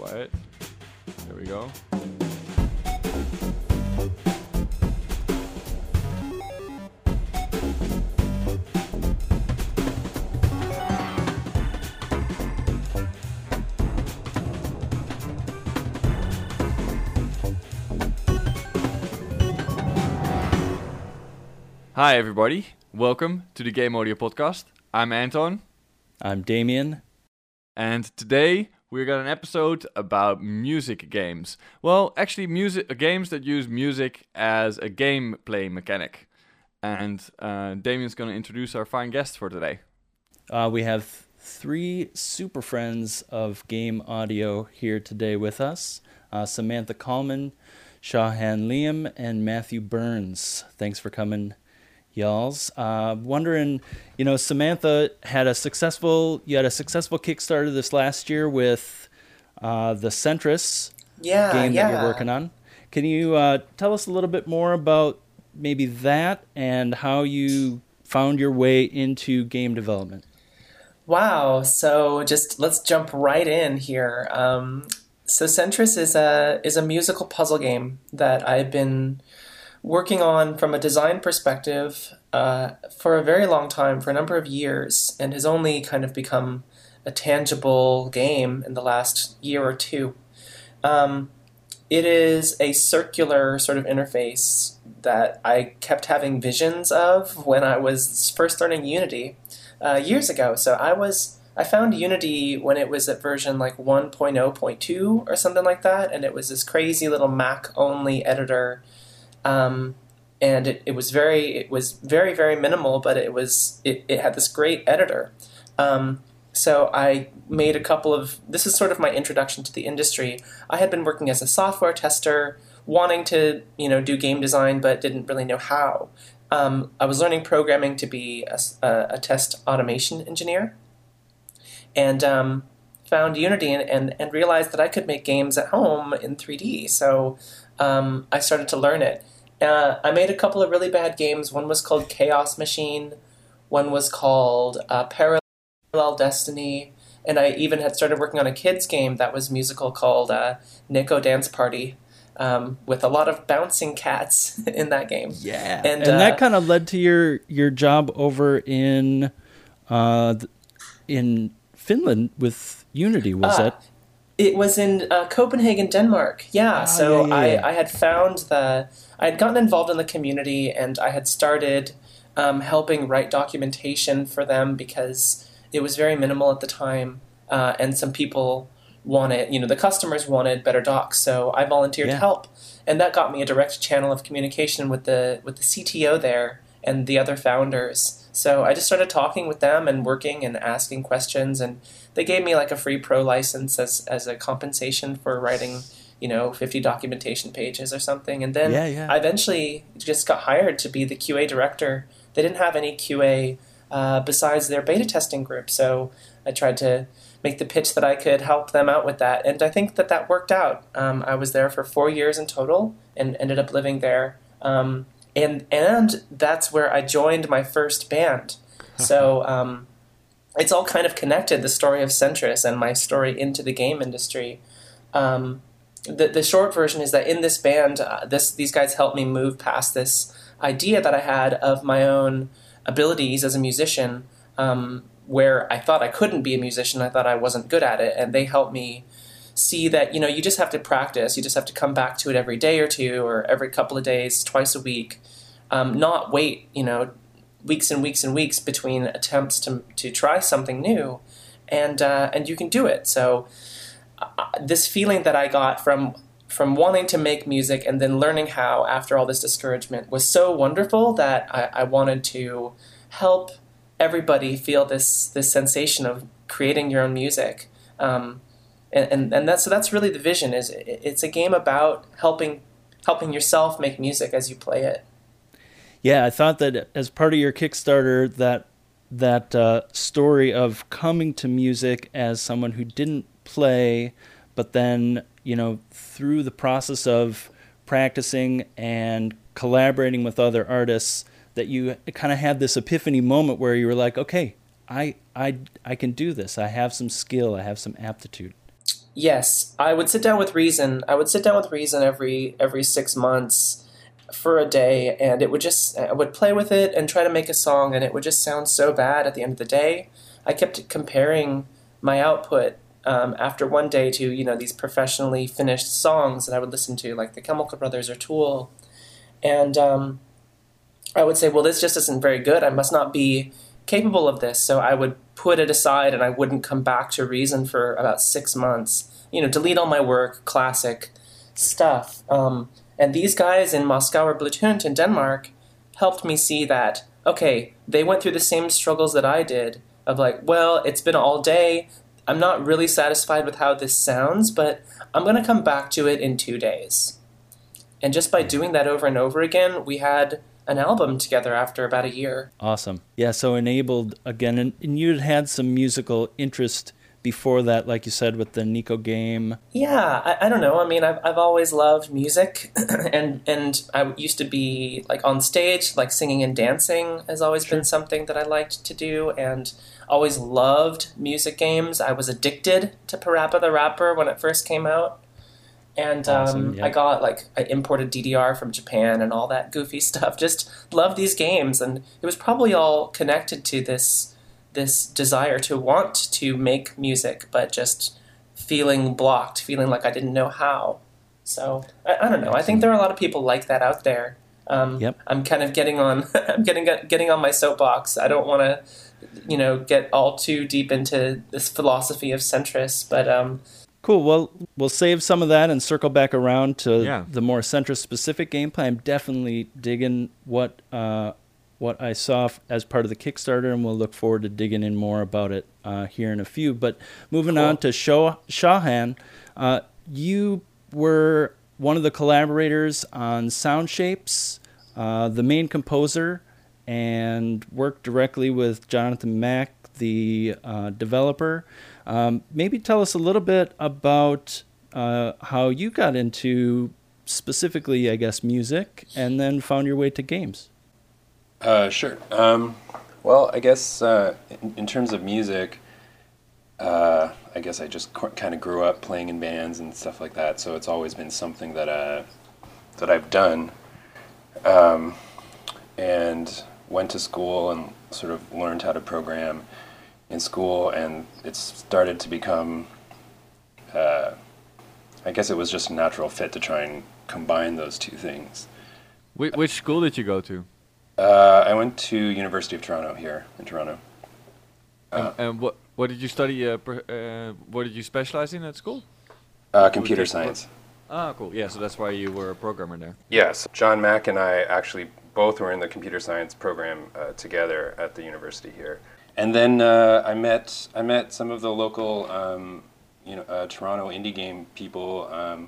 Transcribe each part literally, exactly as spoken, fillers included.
quiet. There we go. Hi everybody, welcome to the Game Audio Podcast. I'm Anton. I'm Damien. And today we got an episode about music games. Well, actually music games that use music as a gameplay mechanic. And uh, Damien's going to introduce our fine guest for today. Uh, we have three super friends of game audio here today with us. Uh, Samantha Coleman, Shahan Liam, and Matthew Burns. Thanks for coming, y'alls. Uh, wondering, you know, Samantha had a successful, you had a successful Kickstarter this last year with uh, the Centris yeah, game yeah. that you're working on. Can you uh, tell us a little bit more about maybe that and how you found your way into game development? Wow. So just let's jump right in here. Um, so Centris is a is a musical puzzle game that I've been working on from a design perspective uh, for a very long time, for a number of years, and has only kind of become a tangible game in the last year or two. Um, it is a circular sort of interface that I kept having visions of when I was first learning Unity uh, years ago. So I was I found Unity when it was at version like one point oh point two or something like that, and it was this crazy little Mac-only editor. Um, and it, it was very, it was very, very minimal, but it was, it, it had this great editor. Um, so I made a couple of, this is sort of my introduction to the industry. I had been working as a software tester, wanting to, you know, do game design, but didn't really know how. Um, I was learning programming to be a, a, a test automation engineer, and um, found Unity and, and, and realized that I could make games at home in three D. So um, I started to learn it. Uh, I made a couple of really bad games. One was called Chaos Machine. One was called uh, Parallel Destiny. And I even had started working on a kids game that was musical called uh, Nico Dance Party, um, with a lot of bouncing cats in that game. Yeah, and, and uh, that kind of led to your your job over in uh, in Finland with Unity, was uh, it? It was in uh, Copenhagen, Denmark. Yeah, Ah, so yeah, yeah, yeah. I, I had found the... I had gotten involved in the community, and I had started um, helping write documentation for them because it was very minimal at the time, uh, and some people wanted... You know, the customers wanted better docs, so I volunteered Yeah. to help. And that got me a direct channel of communication with the with the C T O there and the other founders. So I just started talking with them and working and asking questions, and they gave me like a free pro license as as a compensation for writing, you know, fifty documentation pages or something. And then Yeah, yeah. I eventually just got hired to be the Q A director. They didn't have any Q A uh, besides their beta testing group, so I tried to make the pitch that I could help them out with that, and I think that that worked out. Um, I was there for four years in total and ended up living there. Um, And and that's where I joined my first band. So um, it's all kind of connected, the story of Centris and my story into the game industry. Um, the, the short version is that in this band, uh, this these guys helped me move past this idea that I had of my own abilities as a musician, um, where I thought I couldn't be a musician. I thought I wasn't good at it. And they helped me see that, you know, you just have to practice. You just have to come back to it every day or two or every couple of days, twice a week. Um, not wait, you know, weeks and weeks and weeks between attempts to to try something new. And uh, and you can do it. So uh, this feeling that I got from from wanting to make music and then learning how after all this discouragement was so wonderful that I, I wanted to help everybody feel this this sensation of creating your own music. Um, And, and and that's so that's really the vision. Is it, it's a game about helping helping yourself make music as you play it. Yeah, I thought that as part of your Kickstarter, that that uh, story of coming to music as someone who didn't play, but then, you know, through the process of practicing and collaborating with other artists, that you kind of had this epiphany moment where you were like, okay, I I I can do this. I have some skill. I have some aptitude. Yes, I would sit down with Reason. I would sit down with Reason every every six months for a day, and it would just I would play with it and try to make a song, and it would just sound so bad at the end of the day. I kept comparing my output um, after one day to you know these professionally finished songs that I would listen to, like the Chemical Brothers or Tool, and um, I would say, well, this just isn't very good. I must not be capable of this. So I would put it aside and I wouldn't come back to Reason for about six months. You know, delete all my work, classic stuff. Um, and these guys in Moscow or Bluetooth in Denmark helped me see that, okay, they went through the same struggles that I did of like, well, it's been all day. I'm not really satisfied with how this sounds, but I'm going to come back to it in two days. And just by doing that over and over again, we had an album together after about a year. Awesome. Yeah, so enabled again, and, and you'd had some musical interest before that, like you said, with the Nico game. Yeah, I, I don't know. I mean, I've I've always loved music, and and I used to be like on stage, like singing and dancing has always sure. been something that I liked to do, and always loved music games. I was addicted to Parappa the Rapper when it first came out. And um, awesome, yeah. I got, like, I imported D D R from Japan and all that goofy stuff. Just loved these games. And it was probably all connected to this this desire to want to make music, but just feeling blocked, feeling like I didn't know how. So, I, I don't know. I think there are a lot of people like that out there. Um, yep. I'm kind of getting on, I'm getting getting on my soapbox. I don't want to, you know, get all too deep into this philosophy of centrist, but... Um, Cool. Well, we'll save some of that and circle back around to yeah. the more centrist-specific gameplay. I'm definitely digging what uh, what I saw f- as part of the Kickstarter, and we'll look forward to digging in more about it uh, here in a few. But moving cool. on to Shah- Shahan, uh, you were one of the collaborators on Sound Shapes, uh, the main composer, and worked directly with Jonathan Mack, the uh, developer. Um, maybe tell us a little bit about uh, how you got into specifically, I guess, music, and then found your way to games. Uh, sure. Um, well, I guess uh, in, in terms of music, uh, I guess I just c- kind of grew up playing in bands and stuff like that, so it's always been something that uh, that I've done, um, and went to school and sort of learned how to program in school, and it's started to become, uh, I guess it was just a natural fit to try and combine those two things. Wh- which school did you go to? Uh, I went to University of Toronto here in Toronto. Uh, and, and what what did you study? Uh, per, uh, what did you specialize in at school? Uh, computer science. Ah, cool. Yeah, so that's why you were a programmer there. Yes, John Mack and I actually both were in the computer science program uh, together at the university here. And then uh, I met I met some of the local, um, you know, uh, Toronto indie game people. Um,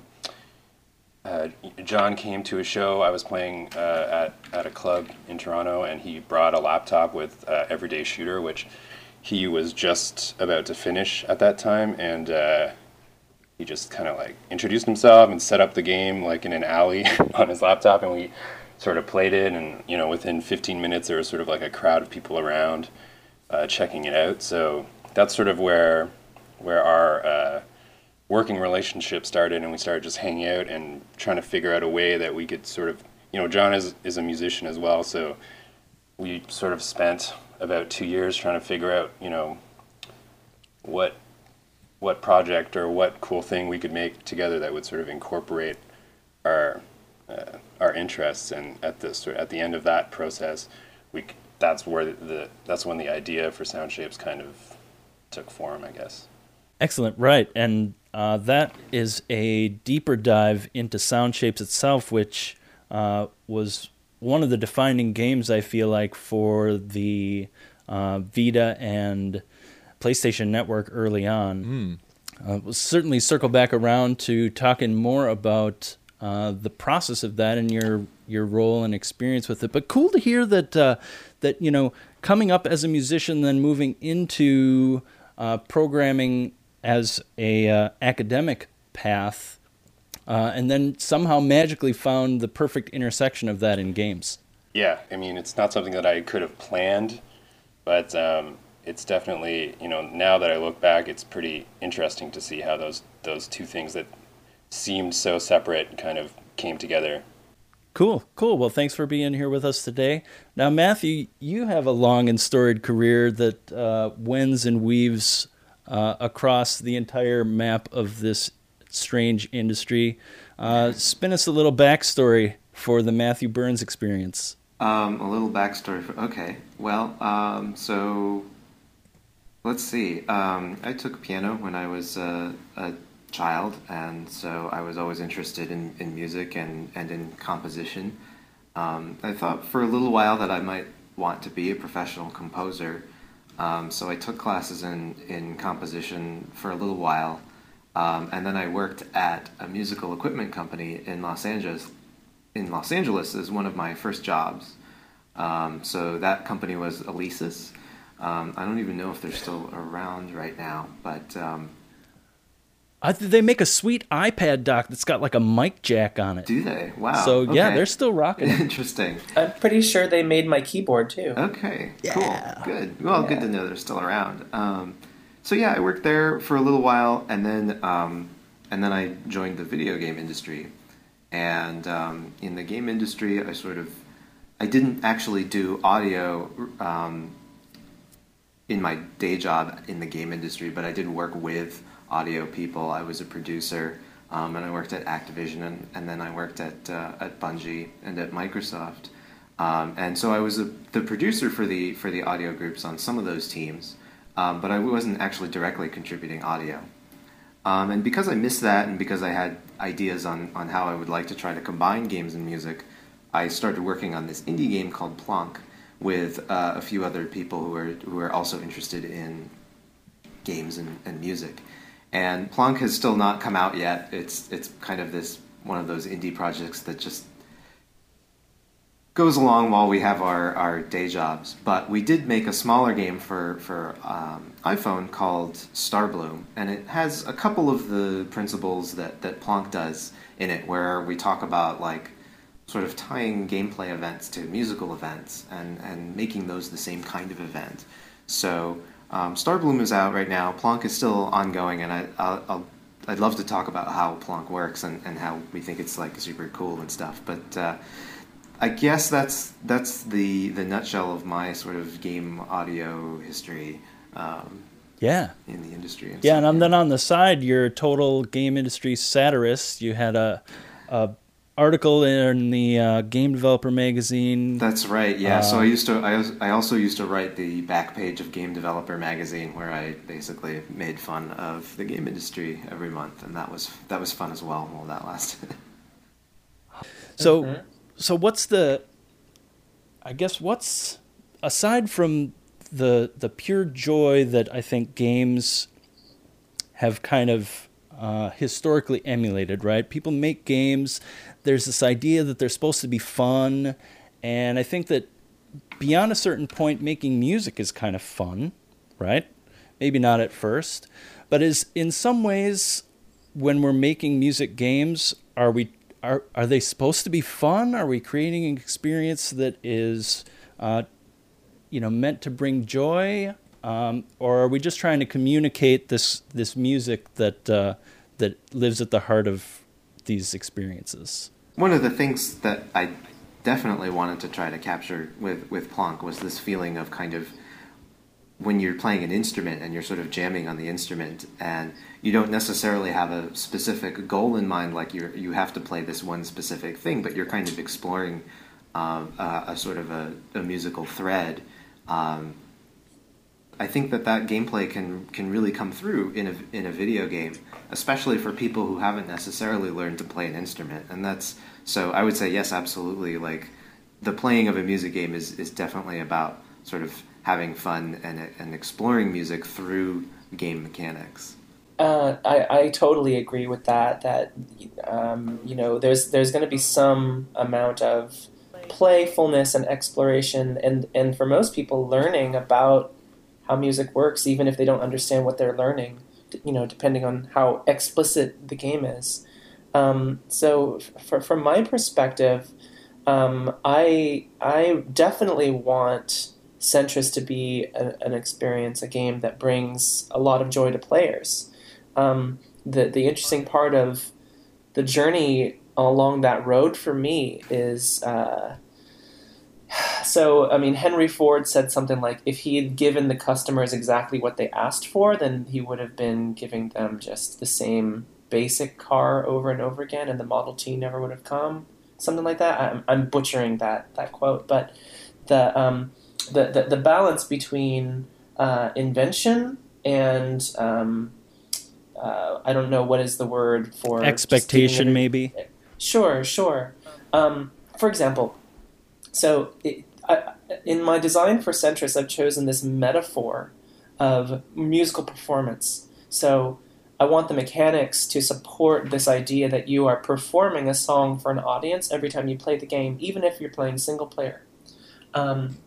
uh, John came to a show I was playing uh, at at a club in Toronto, and he brought a laptop with uh, Everyday Shooter, which he was just about to finish at that time, and uh, he just kind of like introduced himself and set up the game like in an alley on his laptop, and we sort of played it, and you know, within fifteen minutes there was sort of like a crowd of people around. Uh, checking it out, so that's sort of where where our uh, working relationship started, and we started just hanging out and trying to figure out a way that we could sort of, you know, John is is a musician as well, so we sort of spent about two years trying to figure out, you know, what what project or what cool thing we could make together that would sort of incorporate our uh, our interests, and at the sort at the end of that process, we. That's where the, the that's when the idea for Sound Shapes kind of took form, I guess. Excellent, right, and uh, that is a deeper dive into Sound Shapes itself, which uh, was one of the defining games, I feel like, for the uh, Vita and PlayStation Network early on. Mm. Uh, we'll certainly circle back around to talking more about uh, the process of that and your your role and experience with it. But cool to hear that uh, that you know, coming up as a musician, then moving into uh, programming as a uh, academic path, uh, and then somehow magically found the perfect intersection of that in games. Yeah, I mean, it's not something that I could have planned, but um, it's definitely, you know, now that I look back, it's pretty interesting to see how those those two things that seemed so separate kind of came together. Cool, cool. Well, thanks for being here with us today. Now, Matthew, you have a long and storied career that uh, wends and weaves uh, across the entire map of this strange industry. Uh, spin us a little backstory for the Matthew Burns experience. Um, a little backstory. For, okay, well, um, so let's see. Um, I took piano when I was uh, a child, and so I was always interested in, in music and, and in composition. Um, I thought for a little while that I might want to be a professional composer, um, so I took classes in, in composition for a little while, um, and then I worked at a musical equipment company in Los Angeles. In Los Angeles as one of my first jobs. Um, so that company was Alesis. Um, I don't even know if they're still around right now, but um, I th- they make a sweet iPad dock that's got like a mic jack on it. do they? Wow. So yeah, okay. they're still rocking. Interesting. I'm pretty sure they made my keyboard too. Okay, Yeah. cool, good. Well, Yeah. good to know they're still around. Um, so yeah, I worked there for a little while, and then um, and then I joined the video game industry. And um, in the game industry, I sort of, I didn't actually do audio um, in my day job in the game industry, but I did work with audio people. I was a producer, um, and I worked at Activision, and, and then I worked at uh, at Bungie and at Microsoft. Um, and so I was a, the producer for the for the audio groups on some of those teams, um, but I wasn't actually directly contributing audio. Um, and because I missed that, and because I had ideas on, on how I would like to try to combine games and music, I started working on this indie game called Plonk with uh, a few other people who are who are also interested in games and, and music. And Plonk has still not come out yet. It's it's kind of this one of those indie projects that just goes along while we have our, our day jobs. But we did make a smaller game for, for um, iPhone called Starbloom, and it has a couple of the principles that, that Plonk does in it, where we talk about like sort of tying gameplay events to musical events and, and making those the same kind of event. So um, Starbloom is out right now. Plonk is still ongoing, and I, I'll, I'll, I'd love to talk about how Plonk works and, and how we think it's like super cool and stuff. But uh, I guess that's that's the, the nutshell of my sort of game audio history um, Yeah. in the industry. And Yeah, so, and I'm then on the side, you're a total game industry satirist. You had a, a article in the uh, Game Developer magazine. That's right. Yeah. so Uh, I used to. I, was- I also used to write the back page of Game Developer magazine, where I basically made fun of the game industry every month, and that was that was fun as well while that lasted. So, Mhm. so what's the? I guess what's aside from the the pure joy that I think games have kind of uh, historically emulated, right? People make games. There's this idea that they're supposed to be fun, and I think that beyond a certain point, making music is kind of fun, right? Maybe not at first, but is in some ways when we're making music games, are we are are they supposed to be fun? Are we creating an experience that is, uh, you know, meant to bring joy, um, or are we just trying to communicate this this music that uh, that lives at the heart of these experiences? One of the things that I definitely wanted to try to capture with, with Plonk was this feeling of kind of when you're playing an instrument and you're sort of jamming on the instrument and you don't necessarily have a specific goal in mind, like you you have to play this one specific thing, but you're kind of exploring um, a, a sort of a, a musical thread. Um, I think that that gameplay can can really come through in a in a video game, especially for people who haven't necessarily learned to play an instrument. And that's so I would say yes, absolutely. Like the playing of a music game is is definitely about sort of having fun and and exploring music through game mechanics. Uh, I, I totally agree with that. That um, you know, there's there's going to be some amount of playfulness and exploration, and, and for most people, learning about how music works, even if they don't understand what they're learning. You know, depending on how explicit the game is. Um, so, for, from my perspective, um, I I definitely want Centris to be a, an experience, a game that brings a lot of joy to players. Um, the the interesting part of the journey along that road for me is, uh, so, I mean, Henry Ford said something like, if he had given the customers exactly what they asked for, then he would have been giving them just the same basic car over and over again, and the Model T never would have come. Something like that. I'm, I'm butchering that, that quote, but the, um, the, the, the balance between uh, invention and, um, uh, I don't know what is the word for... Expectation, maybe? Sure, sure. Um, for example, so it, I, in my design for Centris, I've chosen this metaphor of musical performance. So I want the mechanics to support this idea that you are performing a song for an audience every time you play the game, even if you're playing single player. Um,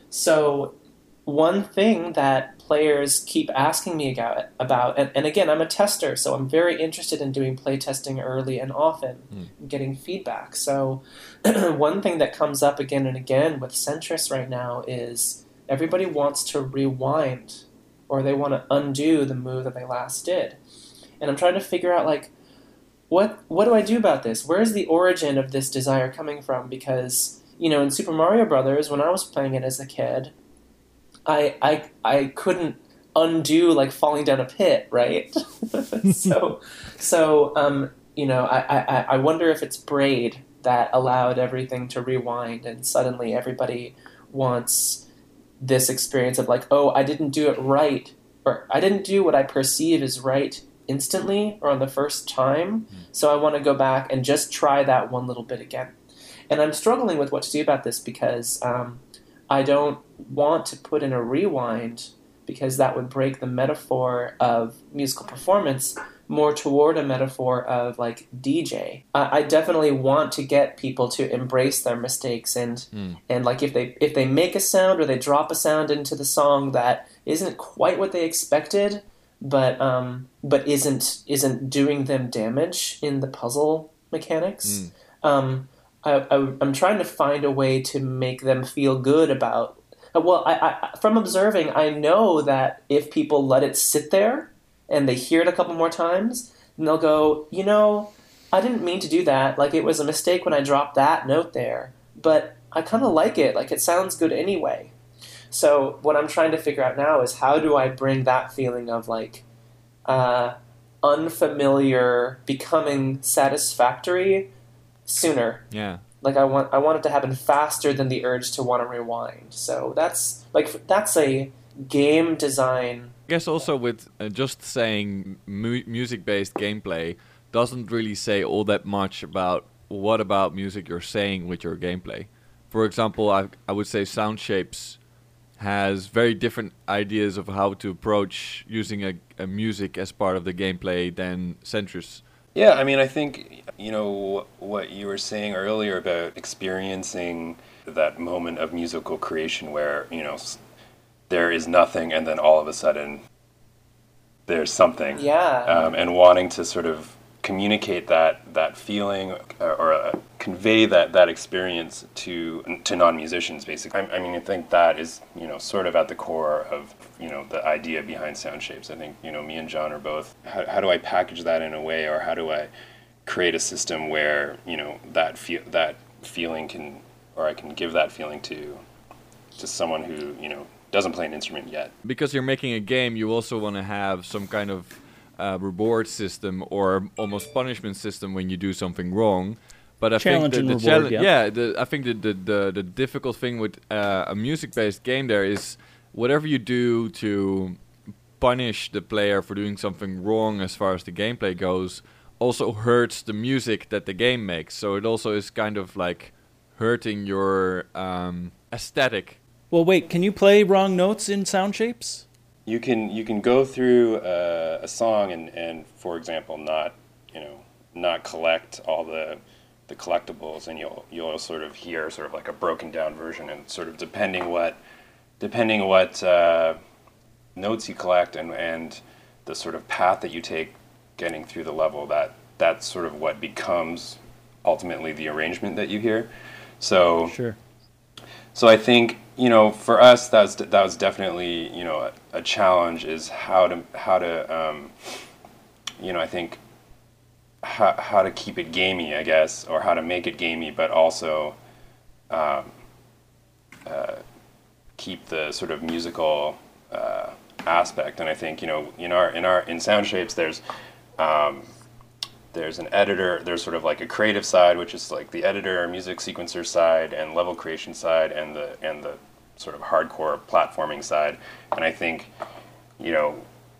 so one thing that players keep asking me about, about and, and again, I'm a tester, so I'm very interested in doing play testing early and often, mm. and getting feedback. So one thing that comes up again and again with Centris right now is everybody wants to rewind, or they want to undo the move that they last did. And I'm trying to figure out, like, what what do I do about this? Where's the origin of this desire coming from? Because, you know, in Super Mario Brothers, when I was playing it as a kid, I I I couldn't undo, like, falling down a pit, right? so so um you know, I, I I wonder if it's Braid that allowed everything to rewind, and suddenly everybody wants this experience of, like, oh, I didn't do it right, or I didn't do what I perceive as right instantly or on the first time, so I want to go back and just try that one little bit again. And I'm struggling with what to do about this because um, I don't want to put in a rewind, because that would break the metaphor of musical performance more toward a metaphor of, like, D J. I, I definitely want to get people to embrace their mistakes, and mm. and like if they if they make a sound or they drop a sound into the song that isn't quite what they expected, but um but isn't isn't doing them damage in the puzzle mechanics. Mm. Um, I, I I'm trying to find a way to make them feel good about. Well, I, I from observing, I know that if people let it sit there and they hear it a couple more times, and they'll go, you know, I didn't mean to do that. Like, it was a mistake when I dropped that note there, but I kind of like it. Like, it sounds good anyway. So what I'm trying to figure out now is, how do I bring that feeling of, like, uh, unfamiliar becoming satisfactory sooner? Yeah. Like, I want I want it to happen faster than the urge to want to rewind. So that's, like, that's a game design. I guess also with uh, just saying mu- music-based gameplay doesn't really say all that much about what about music you're saying with your gameplay. For example, I I would say Soundshapes has very different ideas of how to approach using a, a music as part of the gameplay than Centris. Yeah, I mean, I think, you know, what you were saying earlier about experiencing that moment of musical creation where, you know, there is nothing and then all of a sudden there's something. Yeah. Um, and wanting to sort of communicate that that feeling or, or uh, convey that, that experience to to non-musicians, basically. I, I mean, I think that is, you know, sort of at the core of, you know, the idea behind Soundshapes. I think, you know, me and John are both, how, how do I package that in a way, or how do I create a system where, you know, that feel that feeling can, or I can give that feeling to to someone who, you know, doesn't play an instrument yet. Because you're making a game, you also want to have some kind of uh, reward system or almost punishment system when you do something wrong. But I challenge think the, and the reward, challenge, yeah. yeah, the, I think the, the the the difficult thing with uh, a music-based game there is whatever you do to punish the player for doing something wrong as far as the gameplay goes also hurts the music that the game makes. So it also is kind of like hurting your um, aesthetic. Well, wait, can you play wrong notes in Soundshapes? You can you can go through uh, a song and, and, for example, not, you know, not collect all the the collectibles, and you'll you'll sort of hear sort of like a broken down version, and sort of depending what depending what uh, notes you collect and and the sort of path that you take getting through the level, that that's sort of what becomes ultimately the arrangement that you hear. So sure. so I think, you know, for us, that's that was definitely, you know, a, a challenge, is how to how to um, you know, I think how how to keep it gamey, I guess, or how to make it gamey, but also um, uh, keep the sort of musical uh, aspect. And I think, you know, in our in our in Soundshapes, there's um, there's an editor, there's sort of like a creative side, which is like the editor, music sequencer side, and level creation side, and the and the sort of hardcore platforming side. And I think, you know,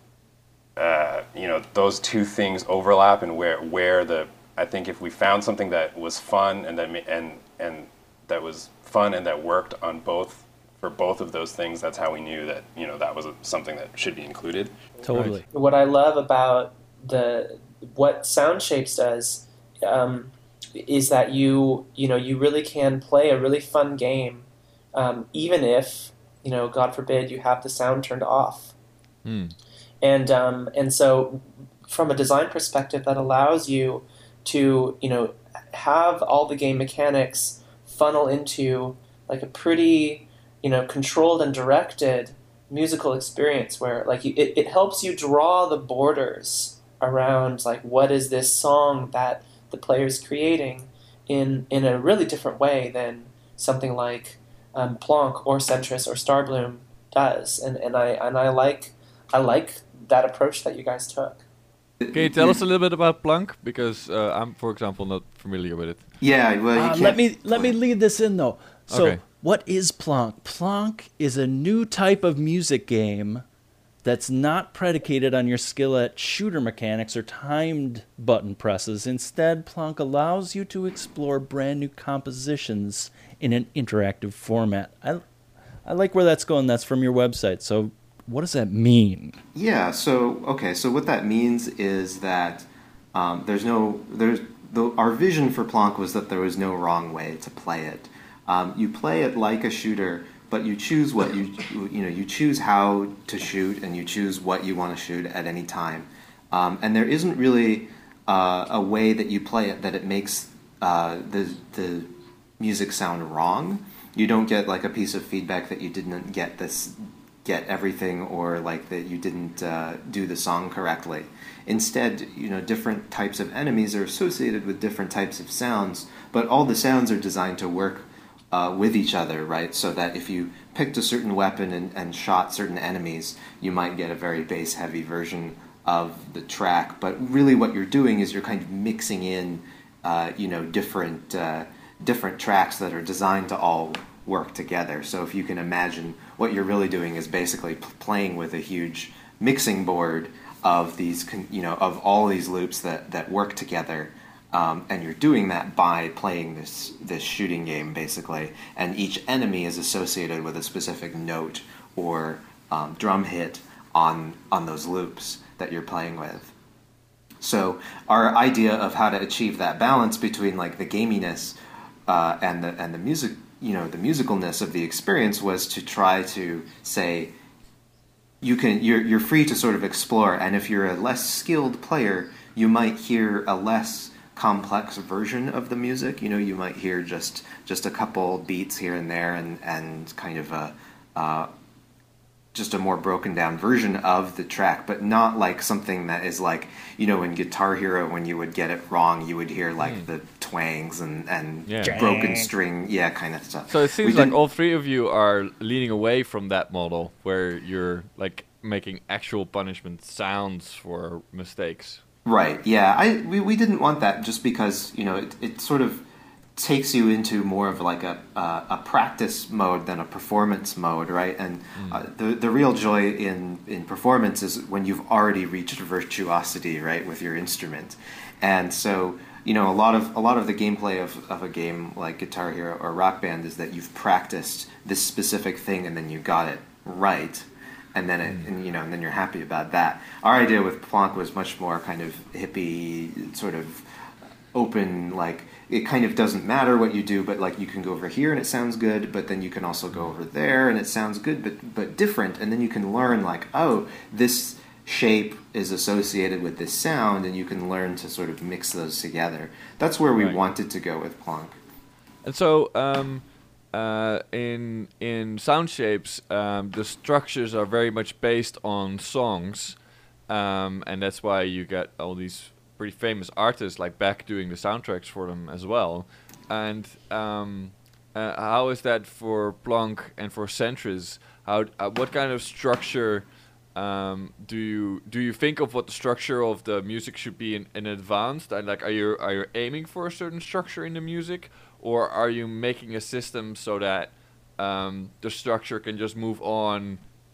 uh, you know, those two things overlap, and where where the I think if we found something that was fun and that ma- and and that was fun and that worked on both for both of those things, that's how we knew that, you know, that was a, something that should be included. Totally. What I love about the what Soundshapes does um, is that you you know you really can play a really fun game, um, even if, you know, God forbid, you have the sound turned off. Mm. And um, and so from a design perspective, that allows you to, you know, have all the game mechanics funnel into like a pretty, you know, controlled and directed musical experience where like you, it, it helps you draw the borders around like what is this song that the player is creating in in a really different way than something like um, Plonk or Centris or Starbloom does, and and I and I like I like that approach that you guys took. Can you tell us a little bit about Plonk? Because uh, I'm, for example, not familiar with it. Yeah, well, you Uh, can't let me let me lead this in though. So, Okay. what is Plonk? Plonk is a new type of music game that's not predicated on your skill at shooter mechanics or timed button presses. Instead, Plonk allows you to explore brand new compositions in an interactive format. I, I like where that's going. That's from your website. So what does that mean? Yeah. So okay. So what that means is that um, there's no there's the, our vision for Plonk was that there was no wrong way to play it. Um, you play it like a shooter, but you choose what you you know you choose how to shoot, and you choose what you want to shoot at any time. Um, and there isn't really uh, a way that you play it that it makes uh, the the music sound wrong. You don't get like a piece of feedback that you didn't get this get everything, or like that you didn't uh, do the song correctly. Instead, you know, different types of enemies are associated with different types of sounds, but all the sounds are designed to work Uh, with each other, right? So that if you picked a certain weapon and, and shot certain enemies, you might get a very bass-heavy version of the track. But really, what you're doing is you're kind of mixing in, uh, you know, different uh, different tracks that are designed to all work together. So if you can imagine, what you're really doing is basically p- playing with a huge mixing board of these, con- you know, of all these loops that that work together. Um, and you're doing that by playing this this shooting game, basically. And each enemy is associated with a specific note or um, drum hit on on those loops that you're playing with. So our idea of how to achieve that balance between like the gaminess uh, and the and the music, you know, the musicalness of the experience was to try to say you can you're you're free to sort of explore. And if you're a less skilled player, you might hear a less complex version of the music. You know, you might hear just just a couple beats here and there, and and kind of a uh, just a more broken down version of the track, but not like something that is like, you know, in Guitar Hero, when you would get it wrong, you would hear like mm. the twangs and and yeah. broken string, yeah, kind of stuff. So it seems we like all three of you are leaning away from that model, where you're like making actual punishment sounds for mistakes. Right. Yeah. I we, we didn't want that, just because, you know, it, it sort of takes you into more of like a uh, a practice mode than a performance mode, right? And mm. uh, the the real joy in in performance is when you've already reached virtuosity, right, with your instrument. And so, you know, a lot of a lot of the gameplay of of a game like Guitar Hero or Rock Band is that you've practiced this specific thing and then you got it right. And then it, and, you know, and then you're happy about that. Our idea with Plonk was much more kind of hippie, sort of open. Like, it kind of doesn't matter what you do, but like you can go over here and it sounds good, but then you can also go over there and it sounds good, but but different. And then you can learn like, oh, this shape is associated with this sound, and you can learn to sort of mix those together. That's where we right. wanted to go with Plonk. And so, um, uh, in in Sound Shapes, um, the structures are very much based on songs, um, and that's why you get all these pretty famous artists like Beck doing the soundtracks for them as well. And um, uh, how is that for Plonk and for Centris? How uh, what kind of structure um, do you do you think of what the structure of the music should be in, in advance? And like, are you are you aiming for a certain structure in the music, or are you making a system so that um, the structure can just move on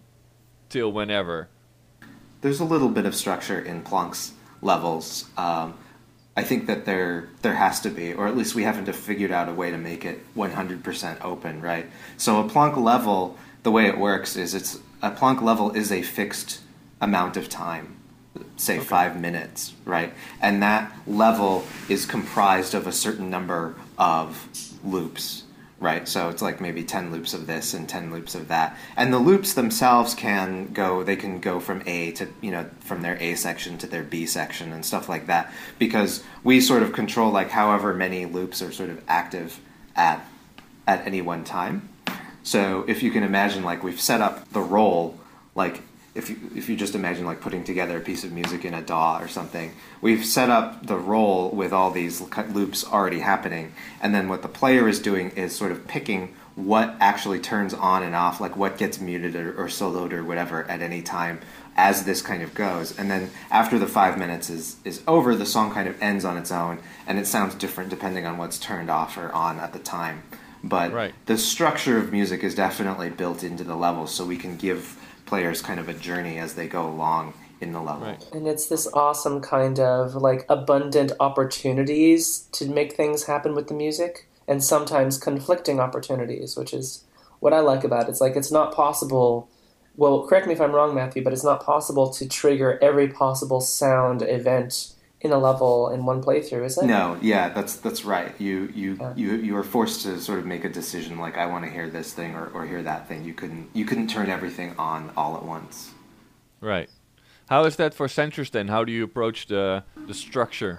till whenever? There's a little bit of structure in Plonk's levels. Um, I think that there there has to be, or at least we haven't figured out a way to make it one hundred percent open, right? So a Plonk level, the way it works is it's a Plonk level is a fixed amount of time, say okay. five minutes, right? And that level is comprised of a certain number of loops, right? So it's like maybe ten loops of this and ten loops of that. And the loops themselves can go, they can go from A to, you know, from their A section to their B section and stuff like that, because we sort of control like however many loops are sort of active at at any one time. So if you can imagine, like we've set up the roll, like if you if you just imagine like putting together a piece of music in a D A W or something, we've set up the roll with all these loops already happening, and then what the player is doing is sort of picking what actually turns on and off, like what gets muted or, or soloed or whatever at any time as this kind of goes. And then after the five minutes is, is over, the song kind of ends on its own, and it sounds different depending on what's turned off or on at the time. But right. the structure of music is definitely built into the levels, so we can give players kind of a journey as they go along in the level. Right. And it's this awesome kind of like abundant opportunities to make things happen with the music, and sometimes conflicting opportunities, which is what I like about it. It's like it's not possible, well, correct me if I'm wrong, Matthew, but it's not possible to trigger every possible sound event in a level in one playthrough, is it? No, yeah, that's that's right. You you, yeah. you you are forced to sort of make a decision, like I want to hear this thing or, or hear that thing. You couldn't you couldn't turn everything on all at once. Right. How is that for Centris then? How do you approach the the structure?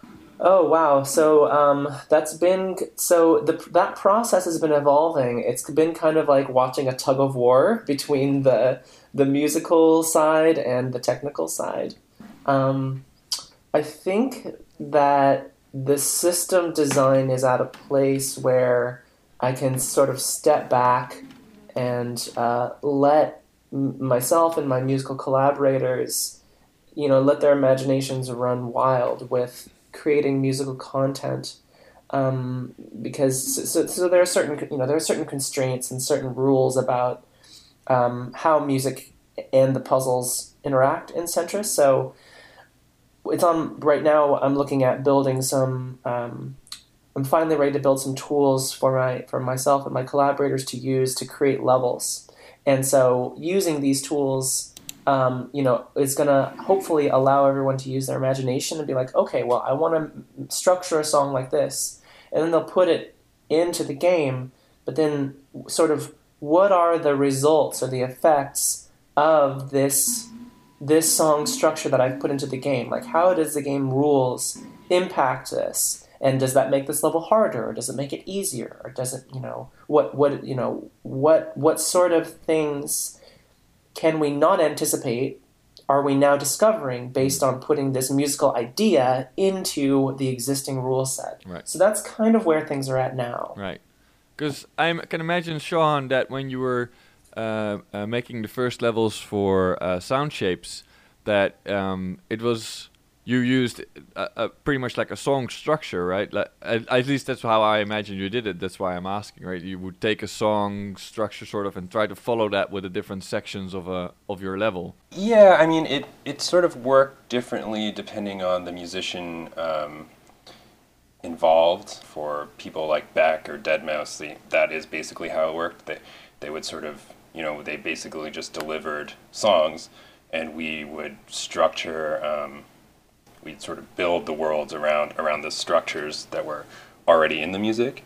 Oh wow! So um, that's been so the that process has been evolving. It's been kind of like watching a tug of war between the the musical side and the technical side. Um, I think that the system design is at a place where I can sort of step back and uh, let m- myself and my musical collaborators, you know, let their imaginations run wild with creating musical content, um, because so, so there are certain you know there are certain constraints and certain rules about um, how music and the puzzles interact in Centris. So it's on right now. I'm looking at building some. Um, I'm finally ready to build some tools for my for myself and my collaborators to use to create levels. And so using these tools, um, you know, is going to hopefully allow everyone to use their imagination and be like, okay, well, I want to structure a song like this, and then they'll put it into the game. But then, sort of, what are the results or the effects of this this song structure that I've put into the game? Like, how does the game rules impact this? And does that make this level harder, or does it make it easier, or does it, you know, what, what, you know, what, what sort of things can we not anticipate? Are we now discovering based on putting this musical idea into the existing rule set? Right. So that's kind of where things are at now. Right. Because I can imagine, Sean, that when you were uh, uh, making the first levels for uh, Sound Shapes, that um, it was. You used a, a pretty much like a song structure, right? Like, at, at least that's how I imagine you did it. That's why I'm asking, right? You would take a song structure sort of and try to follow that with the different sections of a of your level. Yeah, I mean, it, it sort of worked differently depending on the musician um, involved. For people like Beck or deadmau five, that is basically how it worked. They, they would sort of, you know, they basically just delivered songs, and we would structure... Um, we'd sort of build the worlds around around the structures that were already in the music.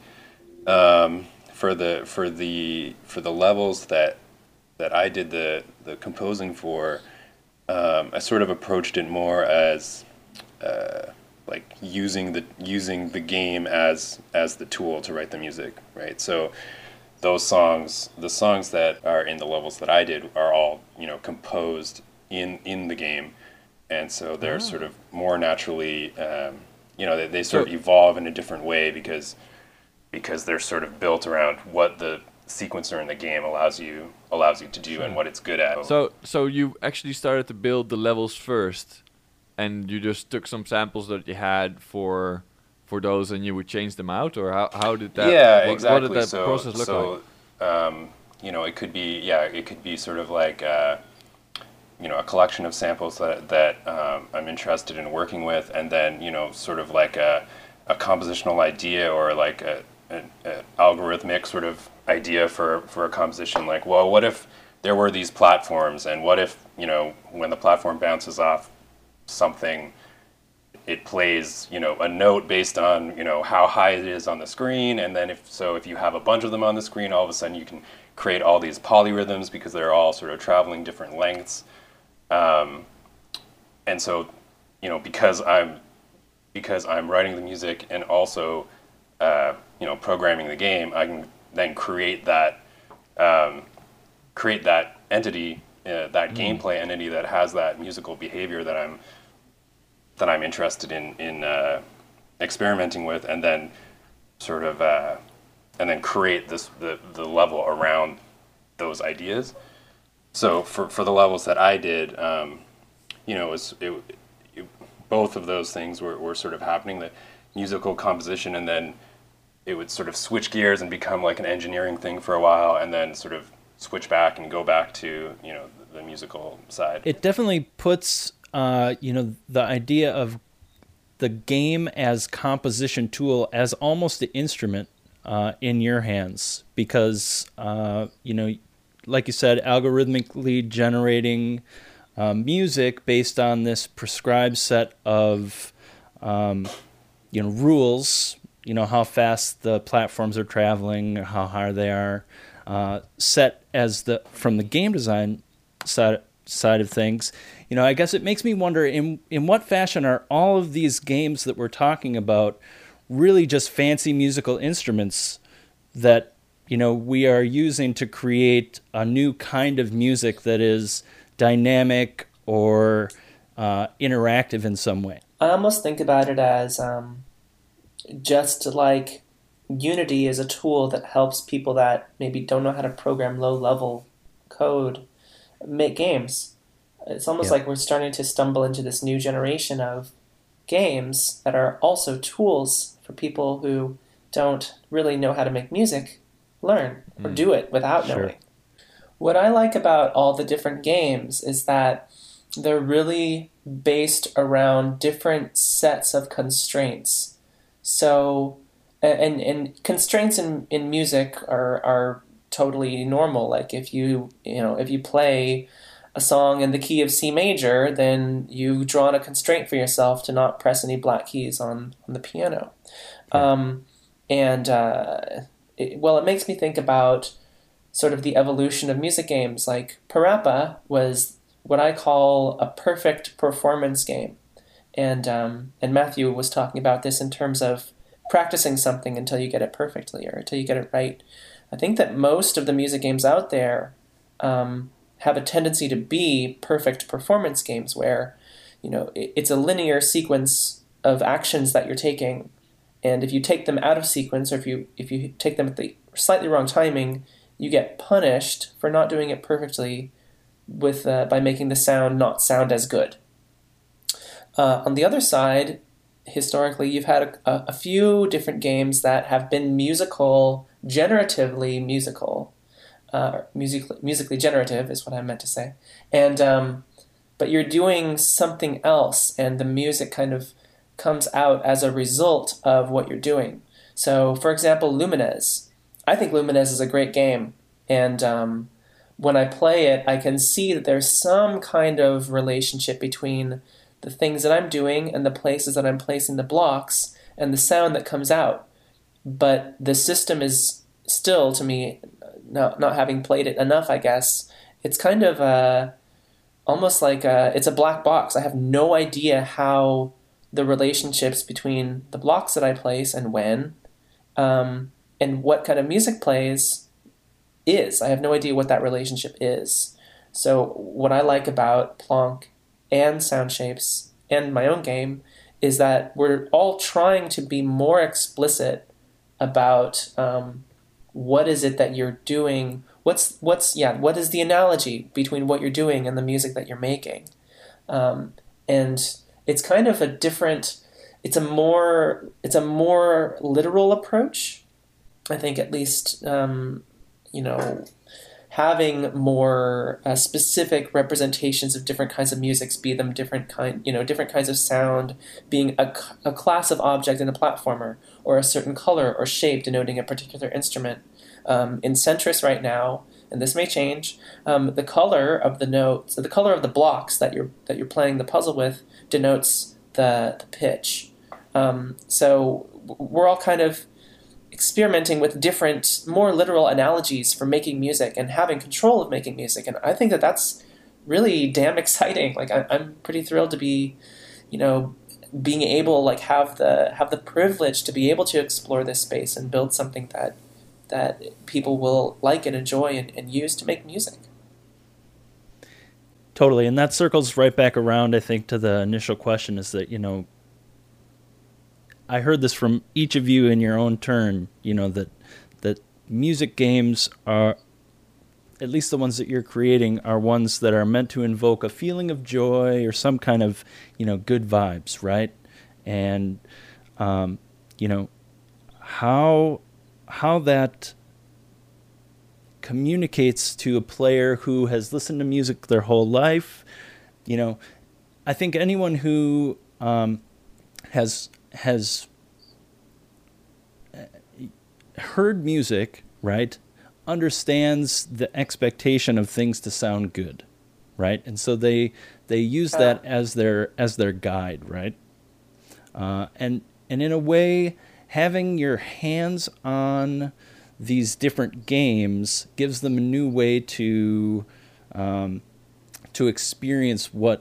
Um, for the for the for the levels that that I did the the composing for, um, I sort of approached it more as uh, like using the using the game as as the tool to write the music, right? So those songs, the songs that are in the levels that I did, are all, you know, composed in in the game, and so they're oh. sort of more naturally, um, you know, they, they sort so, of evolve in a different way because because they're sort of built around what the sequencer in the game allows you allows you to do and what it's good at. So so you actually started to build the levels first, and you just took some samples that you had for for those, and you would change them out, or how how did that? Yeah, what, exactly. What did that so, process look so, like? Um, you know, it could be yeah, it could be sort of like uh, you know, a collection of samples that that um, I'm interested in working with, and then, you know, sort of like a a compositional idea or like a an algorithmic sort of idea for, for a composition, like, well, what if there were these platforms, and what if, you know, when the platform bounces off something, it plays, you know, a note based on, you know, how high it is on the screen, and then if so if you have a bunch of them on the screen, all of a sudden you can create all these polyrhythms because they're all sort of traveling different lengths. Um, and so, you know, because I'm because I'm writing the music and also uh, you know, programming the game, I can then create that um, create that entity, uh, that mm. gameplay entity that has that musical behavior that I'm that I'm interested in in uh, experimenting with, and then sort of uh, and then create this the the level around those ideas. So for for the levels that I did, um, you know, it was it, it, both of those things were, were sort of happening. The musical composition, and then it would sort of switch gears and become like an engineering thing for a while, and then sort of switch back and go back to, you know, the, the musical side. It definitely puts, uh, you know, the idea of the game as composition tool as almost the instrument uh, in your hands, because, uh, you know, like you said, algorithmically generating uh, music based on this prescribed set of, um, you know, rules. You know, how fast the platforms are traveling, or how high they are, uh, set as the from the game design side side of things. You know, I guess it makes me wonder, in in what fashion are all of these games that we're talking about really just fancy musical instruments that, you know, we are using to create a new kind of music that is dynamic or uh, interactive in some way? I almost think about it as um just like Unity is a tool that helps people that maybe don't know how to program low-level code make games. It's almost yeah. like we're starting to stumble into this new generation of games that are also tools for people who don't really know how to make music learn or mm. do it without sure. knowing. What I like about all the different games is that they're really based around different sets of constraints. So, and, and constraints in, in music are, are totally normal. Like if you, you know, if you play a song in the key of C major, then you draw on a constraint for yourself to not press any black keys on, on the piano. Yeah. Um, and, uh, it, well, it makes me think about sort of the evolution of music games. Like Parappa was what I call a perfect performance game. And um, and Matthew was talking about this in terms of practicing something until you get it perfectly or until you get it right. I think that most of the music games out there um, have a tendency to be perfect performance games where, you know, it, it's a linear sequence of actions that you're taking, and if you take them out of sequence, or if you if you take them at the slightly wrong timing, you get punished for not doing it perfectly with uh, by making the sound not sound as good. Uh, on the other side, historically, you've had a, a, a few different games that have been musical, generatively musical, uh, musically, musically generative is what I meant to say. And um, but you're doing something else, and the music kind of comes out as a result of what you're doing. So, for example, Lumines. I think Lumines is a great game, and um, when I play it, I can see that there's some kind of relationship between the things that I'm doing and the places that I'm placing the blocks and the sound that comes out. But the system is still, to me, not, not having played it enough, I guess, it's kind of a, almost like a, it's a black box. I have no idea how the relationships between the blocks that I place and when, um, and what kind of music plays is. I have no idea what that relationship is. So what I like about Plonk and Soundshapes and my own game is that we're all trying to be more explicit about um, what is it that you're doing. What's what's yeah? What is the analogy between what you're doing and the music that you're making? Um, and it's kind of a different. It's a more it's a more literal approach. I think at least um, you know, having more uh, specific representations of different kinds of musics, be them different kind you know different kinds of sound, being a, a class of object in a platformer, or a certain color or shape denoting a particular instrument. Um, in Centris right now, and this may change, um, the color of the notes, the color of the blocks that you're that you're playing the puzzle with denotes the, the pitch. Um, so we're all kind of experimenting with different, more literal analogies for making music and having control of making music, and I think that that's really damn exciting. Like I, I'm pretty thrilled to be, you know, being able like have the have the privilege to be able to explore this space and build something that that people will like and enjoy and, and use to make music. Totally, and that circles right back around, I think, to the initial question is that, you know, I heard this from each of you in your own turn, you know, that that music games are, at least the ones that you're creating, are ones that are meant to invoke a feeling of joy or some kind of, you know, good vibes, right? And, um, you know, how how that communicates to a player who has listened to music their whole life. You know, I think anyone who um, has has heard music, right, understands the expectation of things to sound good, right? And so they they use that as their as their guide, right? Uh, and and in a way, having your hands on these different games gives them a new way to um, to experience what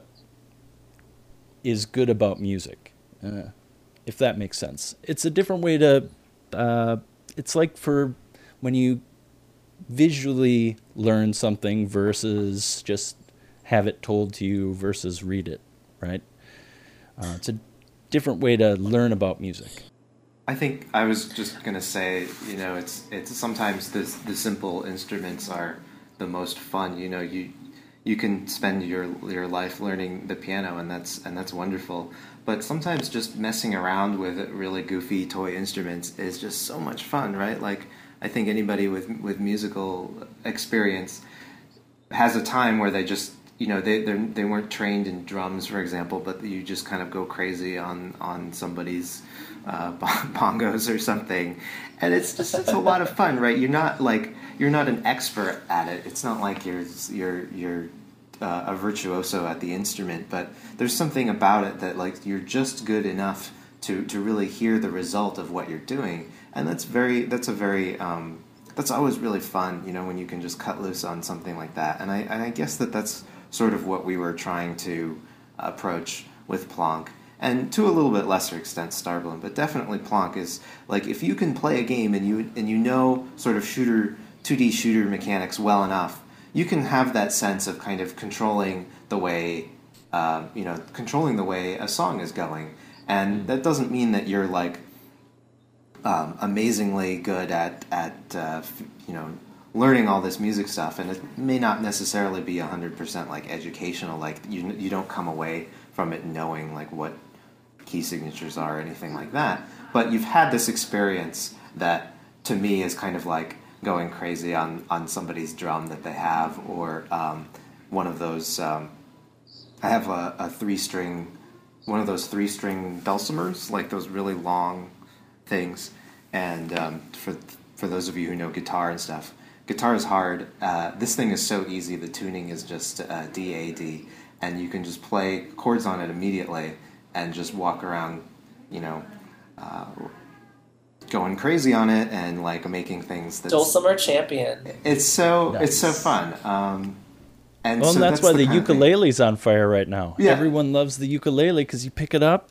is good about music, uh, if that makes sense. It's a different way to. Uh, it's like for when you visually learn something versus just have it told to you versus read it, right? Uh, it's a different way to learn about music. I think I was just gonna say, you know, it's it's sometimes the the simple instruments are the most fun. You know, you you can spend your your life learning the piano, and that's and that's wonderful. But sometimes just messing around with really goofy toy instruments is just so much fun, right? Like I think anybody with with musical experience has a time where they just, you know, they they they weren't trained in drums, for example, but you just kind of go crazy on on somebody's uh, bongos or something, and it's just it's a lot of fun, right? You're not like you're not an expert at it. It's not like you're you're you're uh, a virtuoso at the instrument, but there's something about it that like you're just good enough to to really hear the result of what you're doing, and that's very that's a very um, that's always really fun, you know, when you can just cut loose on something like that. And I and I guess that that's sort of what we were trying to approach with Plonk, and to a little bit lesser extent Starbloom, but definitely Plonk is like if you can play a game and you and you know sort of shooter two D shooter mechanics well enough, you can have that sense of kind of controlling the way uh, you know controlling the way a song is going, and that doesn't mean that you're like um, amazingly good at at uh, you know. learning all this music stuff, and it may not necessarily be one hundred percent like educational, like you you don't come away from it knowing like what key signatures are or anything like that, but you've had this experience that to me is kind of like going crazy on, on somebody's drum that they have, or um, one of those, um, I have a, a three-string, one of those three-string dulcimers, like those really long things, and um, for for those of you who know guitar and stuff, guitar is hard. Uh, this thing is so easy. The tuning is just uh, D A D, and you can just play chords on it immediately and just walk around, you know, uh, going crazy on it and like making things. That's, Dulcimer champion. It's so Nice. it's so fun. Um, and Well, so and that's, why the the kind of thing- ukulele's on fire right now. Yeah. Everyone loves the ukulele because you pick it up,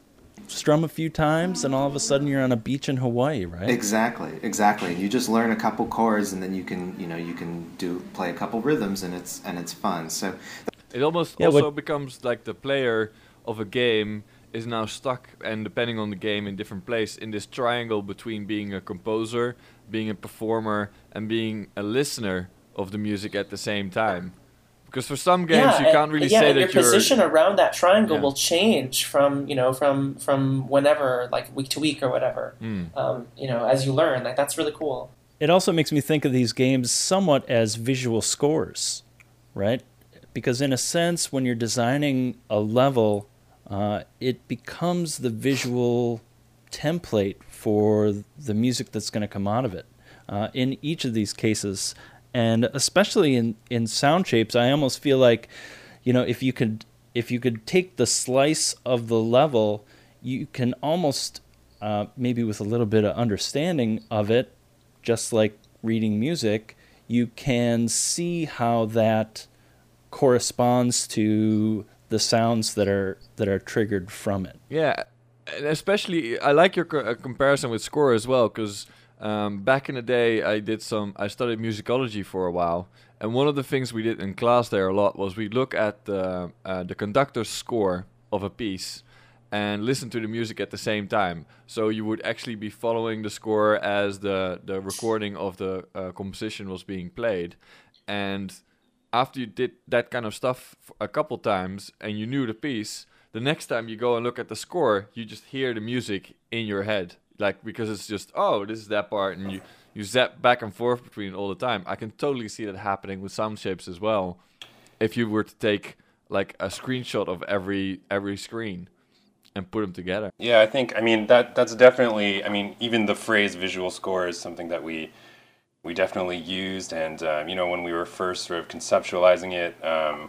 strum a few times, and all of a sudden you're on a beach in Hawaii, right? Exactly, exactly. You just learn a couple chords, and then you can, you know, you can do play a couple rhythms, and it's and it's fun. So it almost yeah, also what, becomes like the player of a game is now stuck, and depending on the game, in different place in this triangle between being a composer, being a performer, and being a listener of the music at the same time. Because for some games yeah, you can't really yeah, say and that your you're position around that triangle Yeah. will change from you know from from whenever, like week to week or whatever. Mm. Um, you know, as you learn, like that's really cool. It also makes me think of these games somewhat as visual scores, right? Because in a sense, when you're designing a level, uh, it becomes the visual template for the music that's going to come out of it. Uh, in each of these cases, and especially in, in sound shapes, I almost feel like, you know, if you could if you could take the slice of the level, you can almost uh, maybe with a little bit of understanding of it, just like reading music, you can see how that corresponds to the sounds that are that are triggered from it. Yeah, and especially I like your co- uh, comparison with score as well, because um, back in the day I did some I studied musicology for a while, and one of the things we did in class there a lot was we look at the uh, the conductor's score of a piece and listen to the music at the same time. So you would actually be following the score as the the recording of the uh, composition was being played, and after you did that kind of stuff a couple times and you knew the piece, the next time you go and look at the score, you just hear the music in your head. Like, because it's just, oh, this is that part, and you, you zap back and forth between it all the time. I can totally see that happening with sound shapes as well. If you were to take, like, a screenshot of every every screen and put them together. Yeah, I think, I mean, that that's definitely, I mean, even the phrase visual score is something that we we definitely used, and um, you know, when we were first sort of conceptualizing it, um,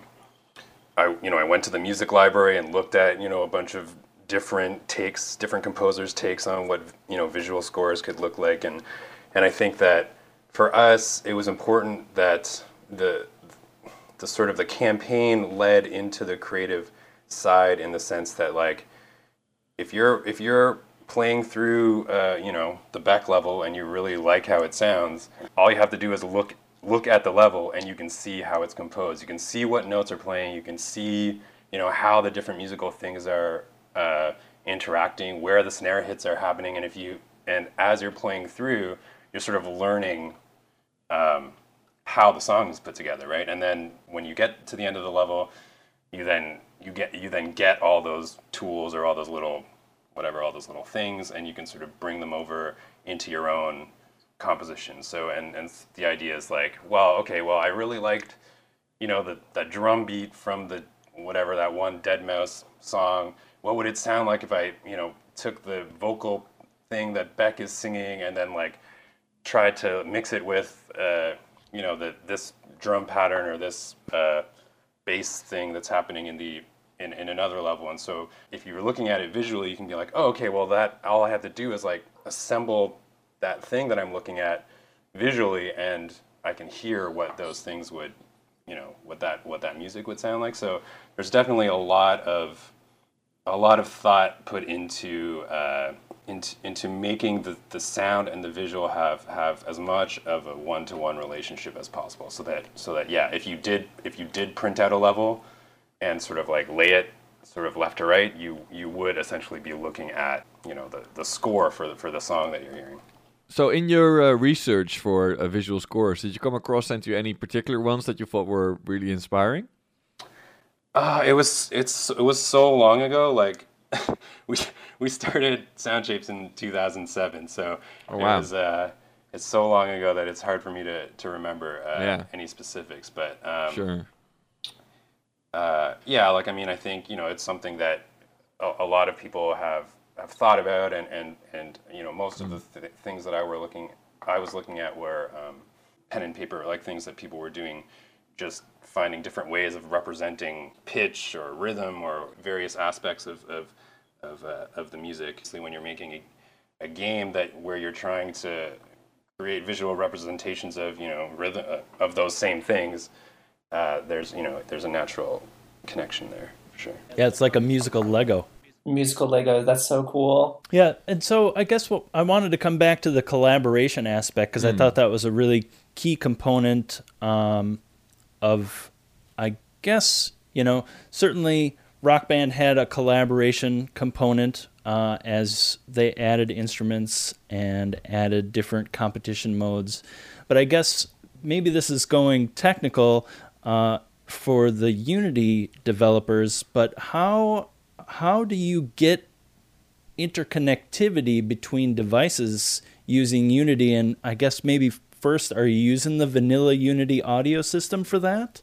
I you know I went to the music library and looked at you know a bunch of different takes, different composers' takes on what you know visual scores could look like, and and I think that for us it was important that the the sort of the campaign led into the creative side, in the sense that, like, if you're if you're playing through, uh, you know, the Beck level and you really like how it sounds, all you have to do is look look at the level and you can see how it's composed. You can see what notes are playing. You can see, you know, how the different musical things are uh, interacting, where the snare hits are happening, and if you and as you're playing through, you're sort of learning um, how the song is put together, right? And then when you get to the end of the level, you then you get you then get all those tools or all those little whatever, all those little things, and you can sort of bring them over into your own composition. So, and, and the idea is like, well, okay, well, I really liked, you know, the, the drum beat from the, whatever, that one deadmau five song. What would it sound like if I, you know, took the vocal thing that Beck is singing and then, like, tried to mix it with, uh, you know, the, this drum pattern or this uh, bass thing that's happening in the, In, in another level. And so if you're looking at it visually, you can be like, oh, okay, well, that all I have to do is like assemble that thing that I'm looking at visually, and I can hear what those things would, you know, what that what that music would sound like. So there's definitely a lot of a lot of thought put into uh, into, into making the, the sound and the visual have, have as much of a one-to-one relationship as possible. So that so that yeah, if you did if you did print out a level and sort of like lay it sort of left to right, you you would essentially be looking at, you know, the, the score for the, for the song that you're hearing. So in your uh, research for uh, visual scores, did you come across into any particular ones that you thought were really inspiring? Uh, it was it's it was so long ago. Like we we started Soundshapes in two thousand seven, so oh, wow. it was uh, it's so long ago that it's hard for me to to remember uh, yeah. any specifics. But um, sure. Uh, yeah, like, I mean, I think, you know, it's something that a, a lot of people have, have thought about, and, and, and you know, most mm. of the th- things that I were looking, I was looking at were um, pen and paper, like things that people were doing, just finding different ways of representing pitch or rhythm or various aspects of of of, uh, of the music. So when you're making a, a game that where you're trying to create visual representations of, you know, rhythm uh, of those same things. Uh, there's, you know, there's a natural connection there, for sure. Yeah, it's like a musical Lego. musical Legos. That's so cool. Yeah, and so I guess what I wanted to come back to the collaboration aspect because mm. I thought that was a really key component um, of, I guess, you know, certainly Rock Band had a collaboration component uh, as they added instruments and added different competition modes. But I guess maybe this is going technical uh, for the Unity developers, but how how do you get interconnectivity between devices using Unity? And I guess maybe first, are you using the vanilla Unity audio system for that?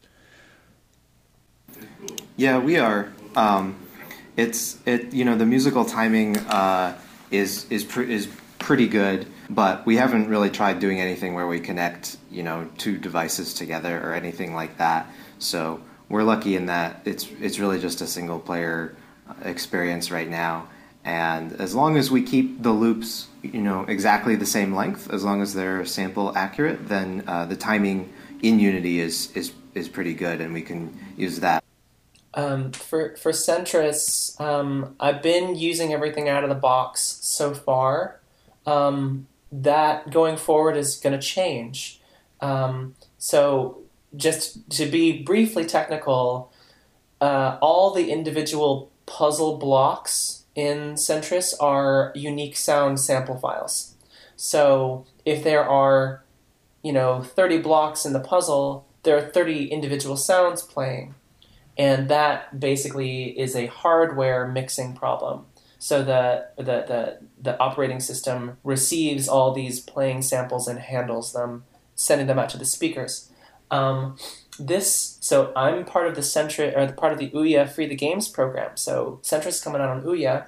Yeah, we are. Um, it's it you know the musical timing uh, is is pre- is pretty good, but we haven't really tried doing anything where we connect you know two devices together or anything like that. So we're lucky in that it's it's really just a single player experience right now. And as long as we keep the loops you know exactly the same length, as long as they're sample accurate, then uh, the timing in Unity is is is pretty good, and we can use that. Um, for for Centris, um, I've been using everything out of the box so far. Um, that going forward is going to change. Um, so just to be briefly technical, uh, all the individual puzzle blocks in Centris are unique sound sample files. So if there are, you know, thirty blocks in the puzzle, there are thirty individual sounds playing. And that basically is a hardware mixing problem. So the, the the the operating system receives all these playing samples and handles them, sending them out to the speakers. Um, this so I'm part of the Centris or the part of the Ouya Free the Games program. So Centris is coming out on Ouya.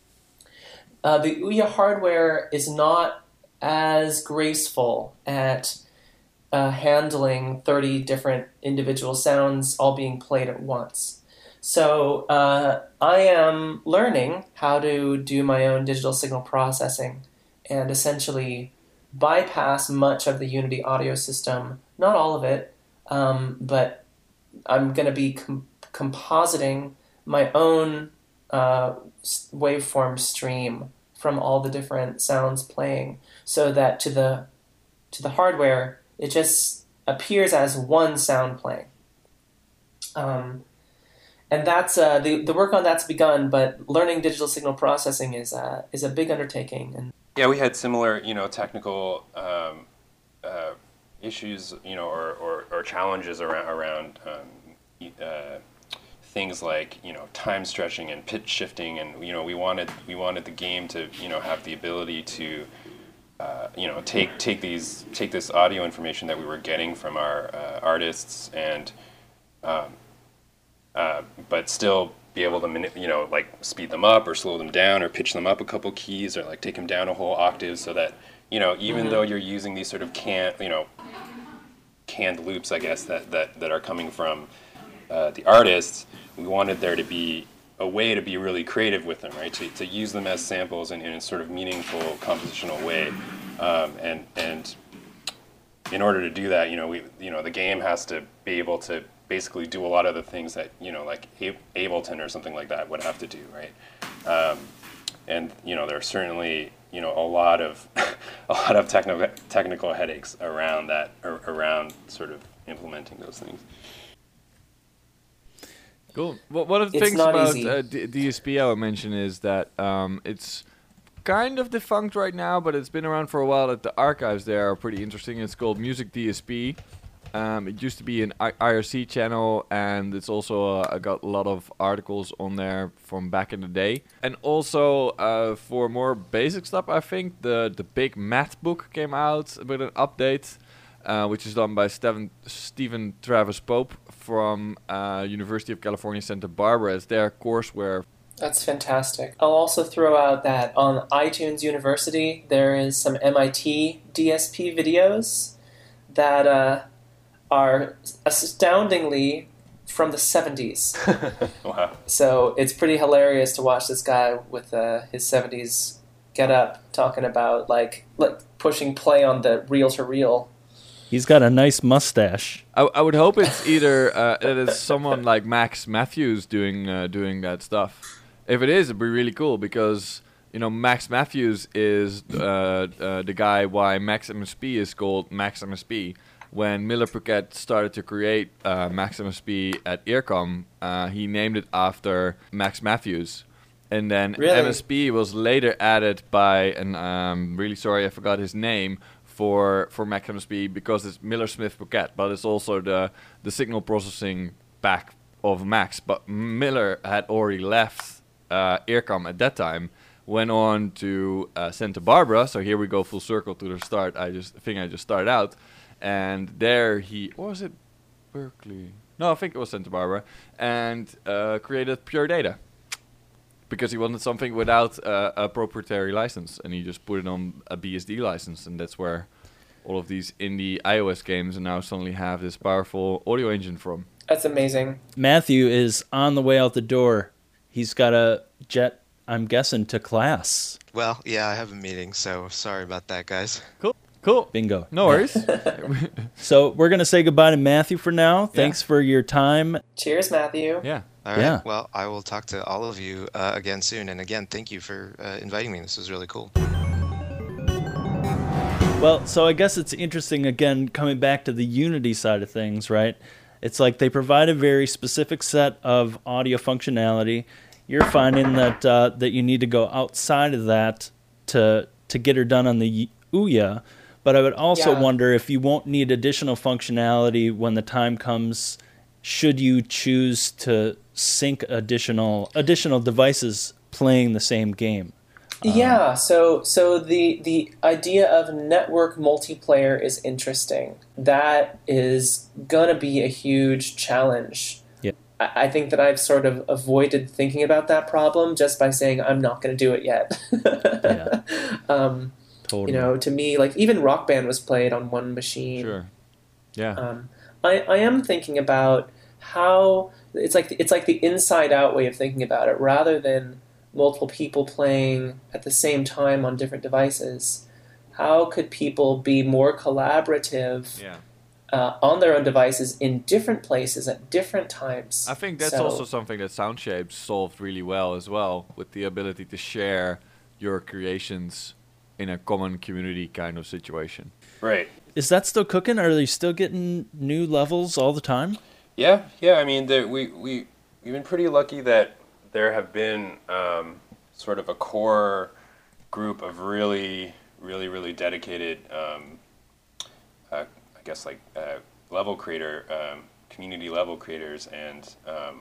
Uh, the Ouya hardware is not as graceful at Uh, handling thirty different individual sounds all being played at once. So uh, I am learning how to do my own digital signal processing and essentially bypass much of the Unity audio system, not all of it, um, but I'm going to be com- compositing my own uh, waveform stream from all the different sounds playing so that to the to the hardware it just appears as one sound playing. Um, and that's uh, the the work on that's begun, but learning digital signal processing is uh, is a big undertaking. And yeah, we had similar, you know, technical um, uh, issues, you know, or, or, or challenges around around um, uh, things like, you know, time stretching and pitch shifting, and you know, we wanted we wanted the game to, you know, have the ability to Uh, you know, take take these take this audio information that we were getting from our uh, artists, and um, uh, but still be able to mani- you know like speed them up or slow them down or pitch them up a couple keys or like take them down a whole octave, so that you know even mm-hmm. though you're using these sort of canned you know canned loops, I guess that that that are coming from uh, the artists, we wanted there to be a way to be really creative with them, right? To, to use them as samples in, in a sort of meaningful compositional way, um, and and in order to do that, you know, we you know the game has to be able to basically do a lot of the things that you know like Ableton or something like that would have to do, right? Um, and you know there are certainly you know a lot of a lot of technical technical headaches around that, or around sort of implementing those things. Cool. Well, one of the it's things about uh, D- DSP I would mention is that um, it's kind of defunct right now, but it's been around for a while. That the archives there are pretty interesting. It's called Music D S P. Um, it used to be an I- IRC channel, and it's also uh, got a lot of articles on there from back in the day. And also uh, for more basic stuff, I think the the big math book came out with an update. Uh, which is done by Steven, Stephen Travis Pope from uh, University of California, Santa Barbara. It's their courseware. That's fantastic. I'll also throw out that on iTunes University, there is some M I T D S P videos that uh, are astoundingly from the seventies. Wow. So it's pretty hilarious to watch this guy with uh, his seventies get up talking about like, like pushing play on the reel-to-reel. He's got a nice mustache. I, I would hope it's either uh, it is someone like Max Matthews doing uh, doing that stuff. If it is, it'd be really cool because you know Max Matthews is uh, uh, the guy why Max M S P is called Max M S P. When Miller Pouquet started to create uh, Max M S P at Earcom, uh, he named it after Max Matthews. And then Really? M S P was later added by, and I'm really sorry I forgot his name, for, for Max M S P because it's Miller Smith Pouquet, but it's also the, the signal processing back of Max. But Miller had already left uh, Earcom at that time, went on to uh, Santa Barbara, so here we go full circle to the start, I just think I just started out. And there he, or was it Berkeley? No, I think it was Santa Barbara. And uh, created Pure Data. Because he wanted something without uh, a proprietary license. And he just put it on a B S D license. And that's where all of these indie iOS games now suddenly have this powerful audio engine from. That's amazing. Matthew is on the way out the door. He's got a jet, I'm guessing, to class. Well, yeah, I have a meeting, so sorry about that, guys. Cool. Cool. Bingo. No worries. So we're going to say goodbye to Matthew for now. Thanks Yeah. for your time. Cheers, Matthew. Yeah. All right. Yeah. Well, I will talk to all of you uh, again soon. And again, thank you for uh, inviting me. This was really cool. Well, so I guess it's interesting, again, coming back to the Unity side of things, right? It's like they provide a very specific set of audio functionality. You're finding that uh, that you need to go outside of that to to get her done on the Ouya. But I would also Yeah. wonder if you won't need additional functionality when the time comes, should you choose to sync additional additional devices playing the same game. Yeah, so so the the idea of network multiplayer is interesting. That is gonna be a huge challenge. Yeah. I, I think that I've sort of avoided thinking about that problem just by saying I'm not gonna do it yet. Yeah. um, Totally. you know, to me, like even Rock Band was played on one machine. Sure. Yeah. Um, I, I am thinking about how it's like it's like the inside out way of thinking about it, rather than multiple people playing at the same time on different devices. How could people be more collaborative yeah. uh, on their own devices in different places at different times? I think that's So- also something that Soundshapes solved really well as well, with the ability to share your creations in a common community kind of situation. Right. Is that still cooking? Are they still getting new levels all the time? Yeah, yeah. I mean, there, we we we've been pretty lucky that there have been um, sort of a core group of really, really, really dedicated, um, uh, I guess, like uh, level creator, um, community level creators, and um,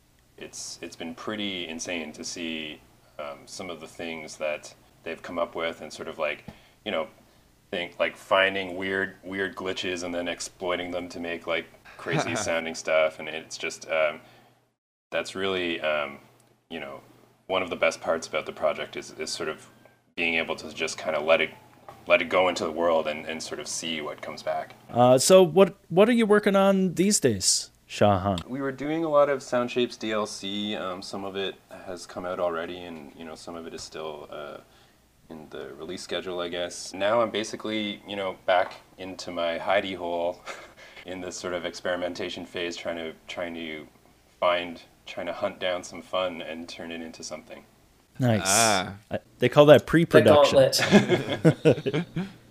it's it's been pretty insane to see um, some of the things that they've come up with, and sort of like, you know, think like finding weird weird glitches and then exploiting them to make like crazy sounding stuff, and it's just um, that's really um, you know, one of the best parts about the project is, is sort of being able to just kind of let it let it go into the world and, and sort of see what comes back. Uh, so what what are you working on these days, Shahan? We were doing a lot of Soundshapes D L C. Um, some of it has come out already, and you know, some of it is still uh, in the release schedule, I guess. Now I'm basically, you know, back into my hidey hole in this sort of experimentation phase, trying to trying to find, trying to hunt down some fun and turn it into something. Nice. Ah. I, they call that The pre-production. gauntlet.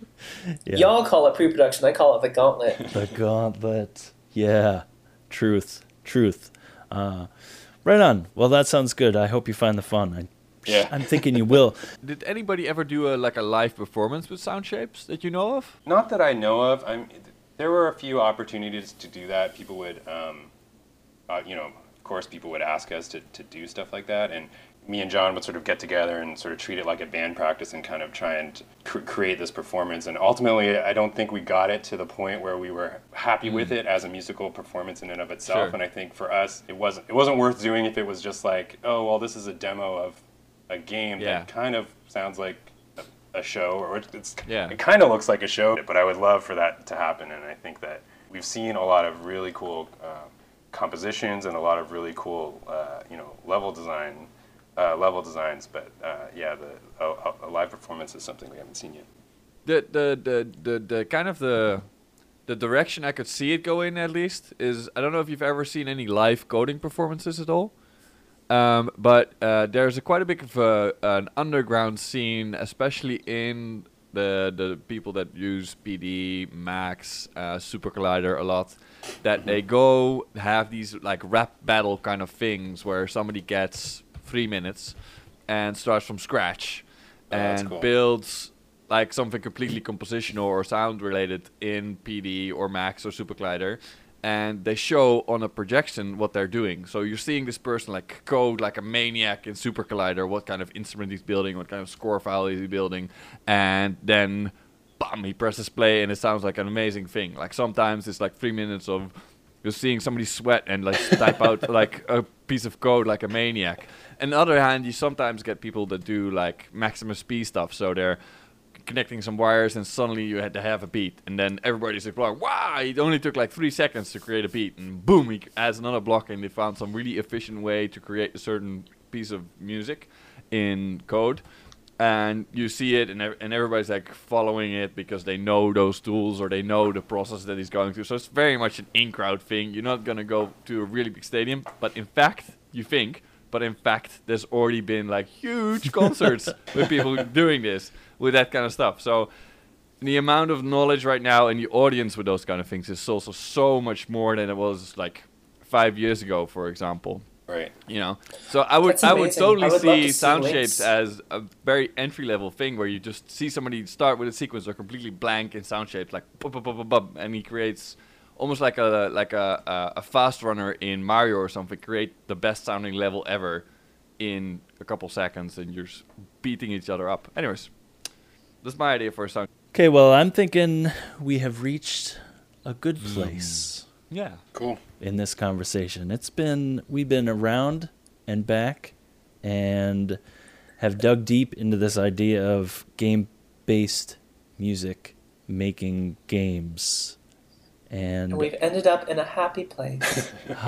Yeah. Y'all call it pre-production. I call it the gauntlet. The gauntlet. Yeah. Truth. Truth. Uh, right on. Well, that sounds good. I hope you find the fun. I, Yeah. I'm thinking you will. Did anybody ever do a like a live performance with Soundshapes that you know of? Not that I know of. I'm. There were a few opportunities to do that. People would, um, uh, you know, of course, people would ask us to, to do stuff like that, and me and John would sort of get together and sort of treat it like a band practice and kind of try and cr- create this performance. And ultimately, I don't think we got it to the point where we were happy with it as a musical performance in and of itself. Sure. And I think for us, it wasn't it wasn't worth doing if it was just like, oh, well, this is a demo of a game Yeah. that kind of sounds like a, a show, or it's Yeah. it kind of looks like a show. But I would love for that to happen, and I think that we've seen a lot of really cool uh, compositions and a lot of really cool, uh, you know, level design. Uh, level designs, but uh, yeah, the a, a live performance is something we haven't seen yet. The the the the, the kind of the the direction I could see it go in at least is I don't know if you've ever seen any live coding performances at all. Um, but uh, there's a quite a bit of a, an underground scene, especially in the the people that use P D, Max, uh, Super Collider a lot. That they go have these like rap battle kind of things where somebody gets three minutes and starts from scratch Oh, that's and cool. builds like something completely compositional or sound related in P D or Max or Super Collider. And they show on a projection what they're doing. So you're seeing this person like code like a maniac in Super Collider, what kind of instrument he's building, what kind of score file is he building, and then bam, he presses play and it sounds like an amazing thing. Like sometimes it's like three minutes of you're seeing somebody sweat and like type out like a piece of code like a maniac. On the other hand, you sometimes get people that do like Maximus P stuff, so they're connecting some wires and suddenly you had to have a beat, and then everybody's like, wow, it only took like three seconds to create a beat, and boom, he adds another block, and they found some really efficient way to create a certain piece of music in code, and you see it, and, ev- and everybody's like following it because they know those tools or they know the process that he's going through. So it's very much an in-crowd thing. You're not gonna go to a really big stadium, but in fact, you think, but in fact, there's already been like huge concerts with people doing this, with that kind of stuff. So the amount of knowledge right now in the audience with those kind of things is also so much more than it was like five years ago, for example. Right. You know, so I would That's I would amazing. totally I would love see to see Soundscapes links. as a very entry level thing where you just see somebody start with a sequence or completely blank in Soundscapes, like bum, bum, bum, bum, bum, and he creates almost like a like a, a a fast runner in Mario or something, create the best sounding level ever in a couple seconds, and you're s- beating each other up. Anyways, that's my idea for a sound. Okay, well, I'm thinking we have reached a good place Yeah. Cool. in this conversation. It's been we've been around and back and have dug deep into this idea of game-based music making games. And And we've ended up in a happy place.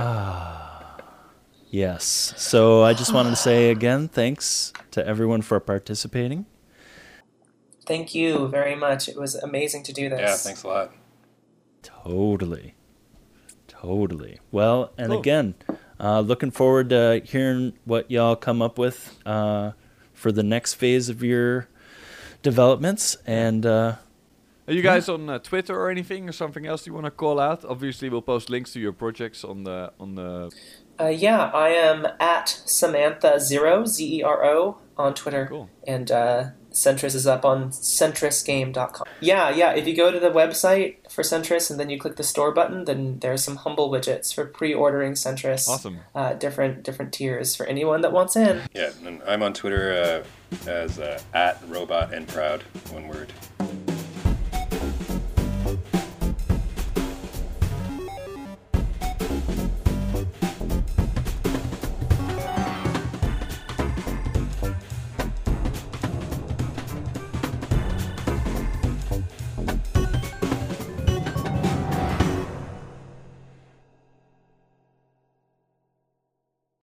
yes. So I just wanted to say again, thanks to everyone for participating. Thank you very much. It was amazing to do this. Yeah, thanks a lot. Totally. Totally. Well, and Cool. again, uh, looking forward to hearing what y'all come up with uh, for the next phase of your developments. And uh, Are you guys on uh, Twitter or anything, or something else you want to call out? Obviously, we'll post links to your projects on the on the. Uh, yeah, I am at Samantha Zero, Z E R O, on Twitter. Cool. And uh, Centris is up on centris game dot com. Yeah, yeah, if you go to the website for Centris and then you click the store button, then there's some humble widgets for pre-ordering Centris. Awesome. Uh, different different tiers for anyone that wants in. Yeah, and I'm on Twitter uh, as uh, at robot and proud, one word.